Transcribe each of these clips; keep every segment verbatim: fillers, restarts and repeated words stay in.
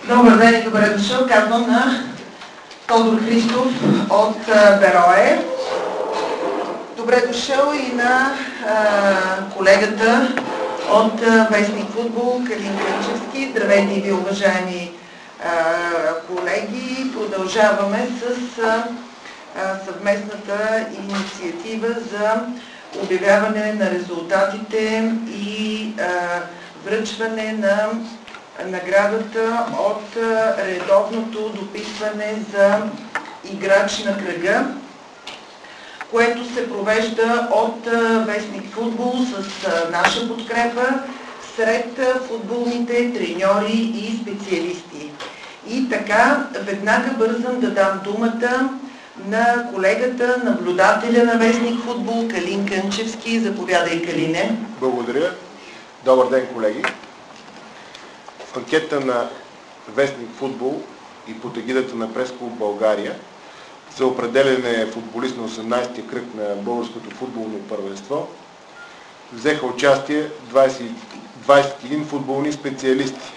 Добър ден и добре дошъл, казвам на Тодор Христов от Берое. Добре дошъл и на а, колегата от а, Вестник Футбол Калин Кънчевски. Здравейте и ви, уважаеми а, колеги. Продължаваме с а, а, съвместната инициатива за обявяване на резултатите и а, връчване на наградата от редовното дописване за играч на кръга, което се провежда от Вестник Футбол с наша подкрепа сред футболните треньори и специалисти. И така, веднага бързам да дам думата на колегата, наблюдателя на Вестник Футбол Калин Кънчевски. Заповядай, Калине. Благодаря. Добър ден, колеги. В анкета на Вестник Футбол и под егидата на Прес-клуб България за определяне футболист на осемнадесети кръг на българското футболно първенство взеха участие двадесет, двадесет и един футболни специалисти.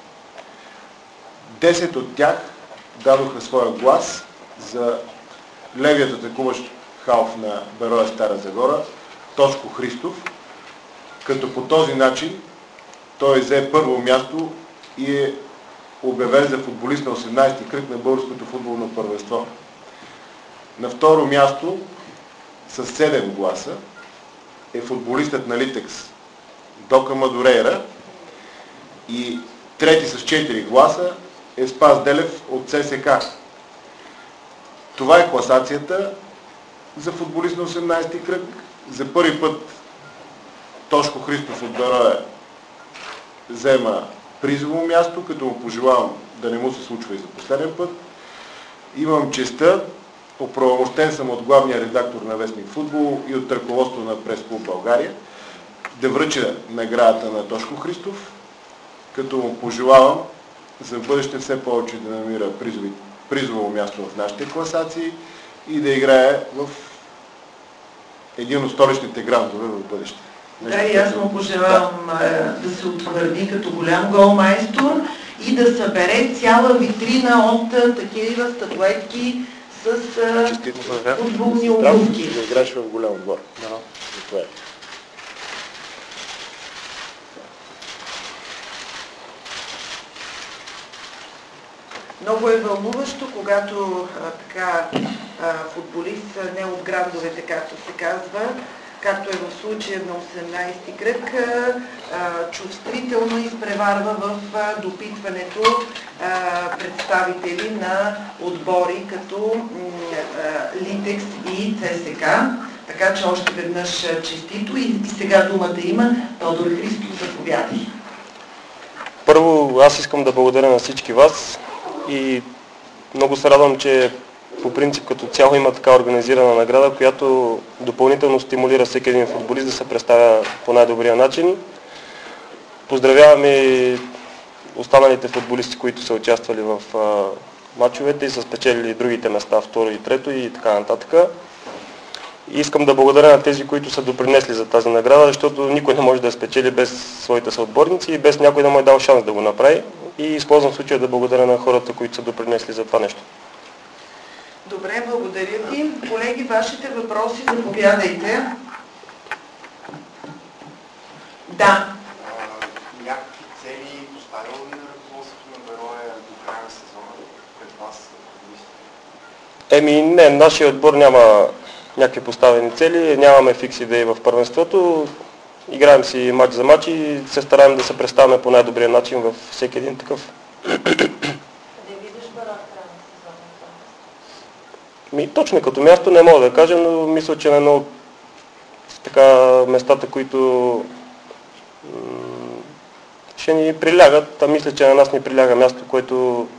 десет от тях дадоха своя глас за левият атакуващ халф на Берое Стара Загора Тошко Христов, като по този начин той взе първо място и е обявен за футболист на осемнадесети кръг на българското футболно първенство. На второ място с седем гласа е футболистът на Литекс Дока Мадурейра и трети с четири гласа е Спас Делев от ЦСКА. Това е класацията за футболист на осемнадесети кръг. За първи път Тошко Христов от Берое взема призово място, като му пожелавам да не му се случва и за последен път. Имам честта, оправомощен съм от главния редактор на Вестник Футбол и от ръководството на Прес-клуб България, да връча наградата на Тошко Христов, като му пожелавам за бъдеще все повече да намира призови, призово място в нашите класации и да играе в един от столичните грандове в бъдеще. Да, и аз му пожелавам да. да се утвърди като голям голмайстор и да събере цяла витрина от такива статуетки с футболни обувки. Да играеш в голям отбор. Да. Това е. Много е вълнуващо, когато а, така а, футболист не от грандовете, както се казва, както е в случая на осемнадесети кръг, а, чувствително изпреварва в а, допитването а, представители на отбори като а, Литекс и ЦСКА. Така че още веднъж честито и, и сега думата има Тодор Христов, заповядай. Първо, аз искам да благодаря на всички вас и много се радвам, че по принцип като цяло има така организирана награда, която допълнително стимулира всеки един футболист да се представя по най-добрия начин. Поздравявам и останалите футболисти, които са участвали в а, матчовете и са спечелили другите места, второ и трето и така нататък. И искам да благодаря на тези, които са допринесли за тази награда, защото никой не може да я спечели без своите съотборници и без някой да му е дал шанс да го направи. И използвам случая да благодаря на хората, които са допринесли за това нещо. Добре, благодаря ти. Колеги, вашите въпроси, заповядайте. Да. Някакви цели поставило ли на ръководството на Берое до края на сезона пред вас? Еми не, нашия отбор няма някакви поставени цели, нямаме фикс идеи в първенството. Играем си матч за матч и се стараем да се представяме по най-добрия начин във всеки един такъв. Ми, точно като място не мога да кажа, но мисля, че на едно от така, местата, които ще ни прилягат, а мисля, че на нас ни приляга място, което,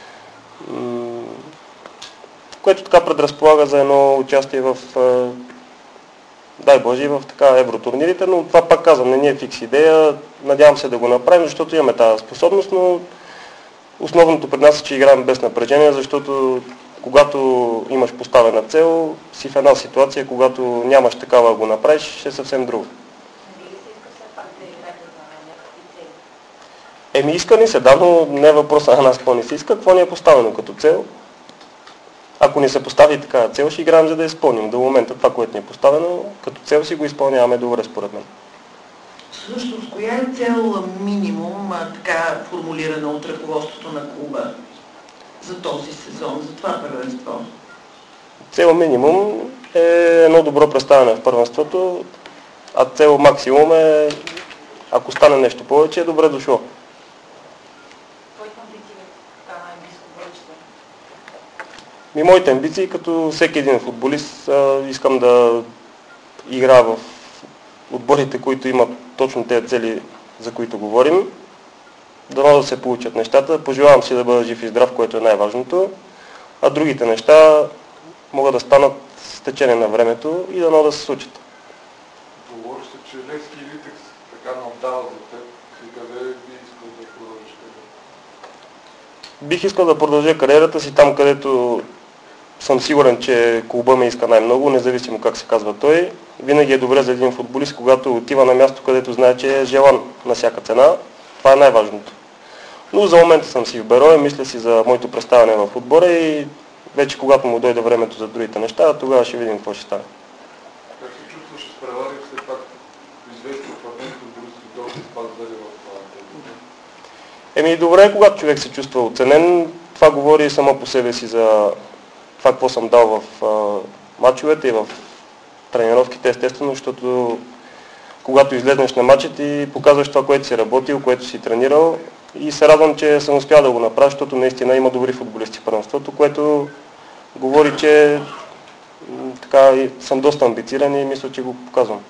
което така предразполага за едно участие в, дай Боже, в така евротурнирите, но това пак казвам, не ни е фикс идея, надявам се да го направим, защото имаме тази способност, но основното пред нас е, че играем без напрежение, защото когато имаш поставена цел, си в една ситуация, когато нямаш такава го направиш, ще е съвсем друго. Еми иска ни се, да, но не е въпроса на нас какво ни се иска, какво ни е поставено като цел. Ако ни се постави такава цел, ще играем за да изпълним. До момента това, което ни е поставено, като цел си го изпълняваме добре, според мен. Всъщност, коя е цел минимум, а, така формулирана от ръководството на клуба за този сезон, за това първенство? Цел минимум е едно добро представяне в първенството, а цел максимум е, ако стане нещо повече, е добре дошло. И моите амбиции, като всеки един футболист, искам да играя в отборите, които имат точно тези цели, за които говорим. Дано да се получат нещата. Пожелавам си да бъда жив и здрав, което е най-важното. А другите неща могат да станат с течение на времето и дано да се случат. Говориш се, че Левски и Литекс така наддават за теб. И къде би искал да продължиш кариерата? Бих искал да продължа кариерата си там, където съм сигурен, че клуба ме иска най-много, независимо как се казва той. Винаги е добре за един футболист, когато отива на място, където знае, че е желан на всяка цена. Това е най-важното. Но за момента съм си в Берое, мисля си за моето представяне в отбора и вече когато му дойде времето за другите неща, тогава ще видим какво ще стане. Как се чувстваш с превари, все пак известни утвърдени футболисти долу се спазвали в това? Еми добре е, когато човек се чувства оценен. Това говори само по себе си за това, какво съм дал в а, мачовете и в тренировките, естествено, защото когато излезнеш на мачът и показваш това, което си работил, което си тренирал, и се радвам, че съм успял да го направя, защото наистина има добри футболисти в първенството, което говори, че м, така, съм доста амбициран и мисля, че го показвам.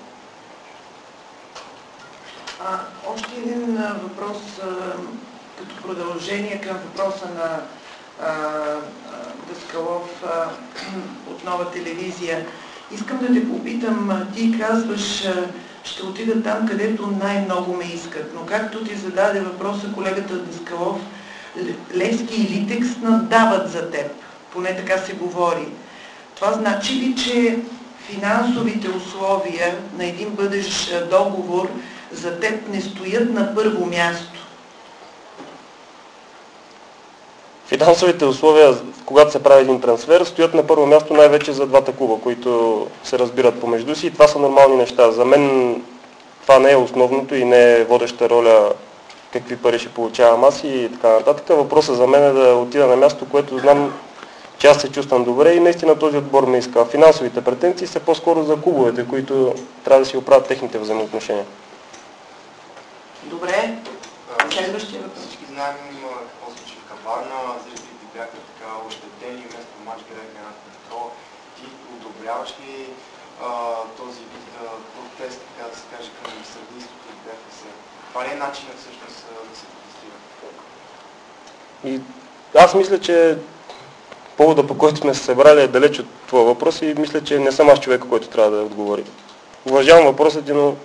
А, още един а, въпрос а, като продължение към въпроса на а, а, Даскалов а, от Нова телевизия. Искам да те попитам, ти казваш, ще отида там, където най-много ме искат, но както ти зададе въпроса колегата Даскалов, Левски и Литекс наддават за теб, поне така се говори. Това значи ли, че финансовите условия на един бъдещ договор за теб не стоят на първо място? Финансовите условия, когато се прави един трансфер, стоят на първо място най-вече за двата клуба, които се разбират помежду си и това са нормални неща. За мен това не е основното и не е водеща роля какви пари ще получавам аз и така нататък. Въпросът за мен е да отида на място, което знам, че аз се чувствам добре и наистина този отбор ме иска. Финансовите претенции са по-скоро за клубовете, които трябва да си оправят техните взаимоотношения. Добре. Следващия въпрос. Всички знаем какво случи в Каварна, зрителите бяха така ощетени, вместо мач гледаха една контрола. Ти одобряваш ли а, този вид протест, така да се каже, към съдийството и бяха се? Това ли е начинът всъщност да се протестира? И аз мисля, че повода, по който сме се събрали, е далеч от това въпрос и мисля, че не съм аз човека, който трябва да отговори. Уважавам въпросът ти, но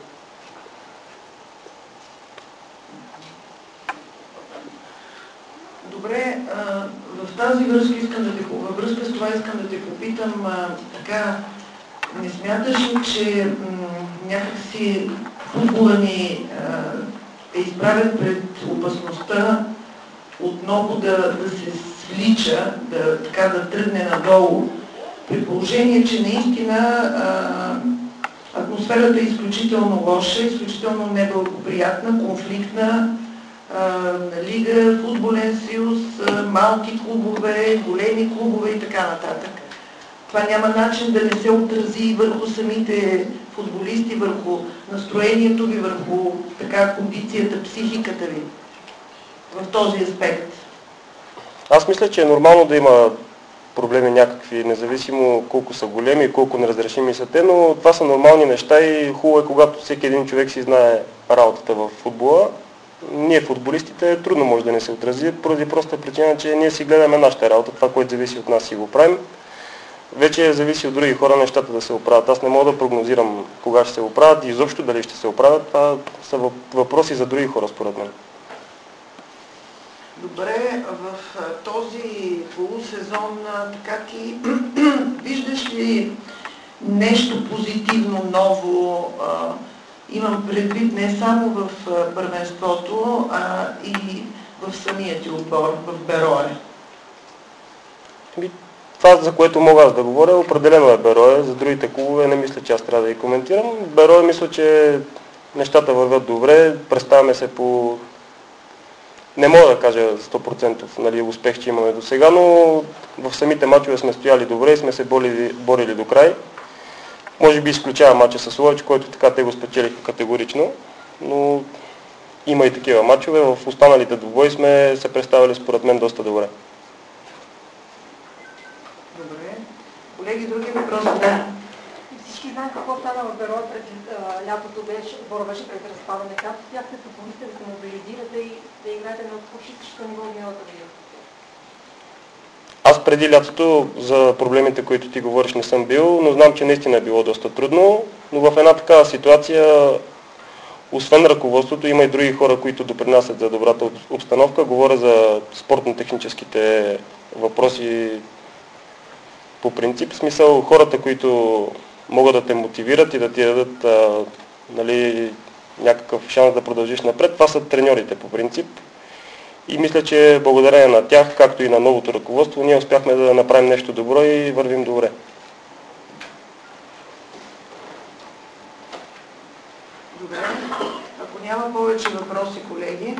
Добре, а, в тази връзка искам да те, във връзка с това искам да те попитам, а, така, не смяташ ли, че м, някакси футбола ни а, е изправен пред опасността отново да, да се свлича, да, така да тръгне надолу, при положение, че наистина а, атмосферата е изключително лоша, изключително неблагоприятна, конфликтна, лига, футболен съюз, малки клубове, големи клубове и така нататък. Това няма начин да не се отрази върху самите футболисти, върху настроението ви, върху така кондицията, психиката ви в този аспект. аз мисля, че е нормално да има проблеми някакви, независимо колко са големи и колко неразрешими са те, но това са нормални неща и хубаво е, когато всеки един човек си знае работата в футбола. Ние, футболистите, трудно може да не се отрази, поради проста причина, че ние си гледаме нашата работа, това, което зависи от нас, си го правим. Вече зависи от други хора нещата да се оправят. Аз не мога да прогнозирам кога ще се оправят и изобщо дали ще се оправят. Това са въпроси за други хора, според мен. Добре, в този полусезон така ти виждаш ли нещо позитивно, ново, Имам предвид не само в първенството, а и в самия ти отбор, в Берое. Това, за което мога аз да говоря, определено е Берое. За другите клубове не мисля, че аз трябва да ги коментирам. Берое мисля, че нещата вървят добре, представяме се по... Не мога да кажа сто процента нали, успех, че имаме до сега, но в самите мачове сме стояли добре и сме се борили, борили до край. Може би изключава мача с Ловеч, който така те го спечелиха категорично, но има и такива мачове. В останалите двубои сме се представили според мен доста добре. Добре. Колеги, други въпроси? Да. Всички знаем какво стана в Берое пред лятото, беше, Бора беше пред разпадане. Как бяхте попълните да се мобилизирате и да играете на почти ниво от миналата година? Аз преди лятото за проблемите, които ти говориш, не съм бил, но знам, че наистина е било доста трудно. Но в една такава ситуация, освен ръководството, има и други хора, които допринасят за добрата обстановка. Говоря за спортно-техническите въпроси по принцип. В смисъл, хората, които могат да те мотивират и да ти дадат а, нали, някакъв шанс да продължиш напред, това са треньорите по принцип. И мисля, че благодарение на тях, както и на новото ръководство, ние успяхме да направим нещо добро и вървим добре. Добре. Ако няма повече въпроси, колеги,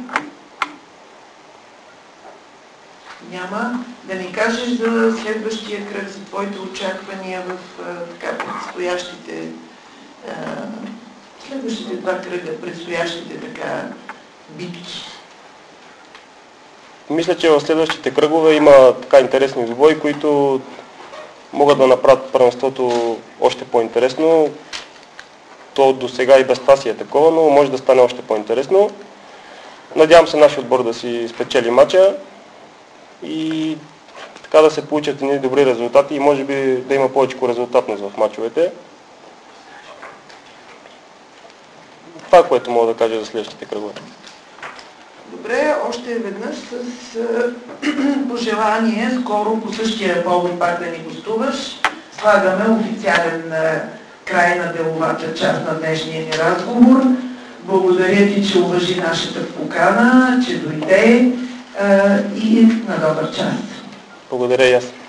няма. Да ни кажеш за следващия кръг, за твоите очаквания в така предстоящите следващите два кръга, предстоящите така битки. Мисля, че в следващите кръгове има така интересни двубои, които могат да направят първенството още по-интересно. То до сега и без това си е такова, но може да стане още по-интересно. Надявам се нашия отбор да си спечели матча и така да се получат едни добри резултати и може би да има повече резултатност в мачовете. Това е, което мога да кажа за следващите кръгове. Добре, още веднъж с пожелание скоро по същия повод пак да ни гостуваш. Слагаме официален край на деловата част на днешния ни разговор. Благодаря ти, че уважи нашата покана, че дойде и на добър час. Благодаря и аз.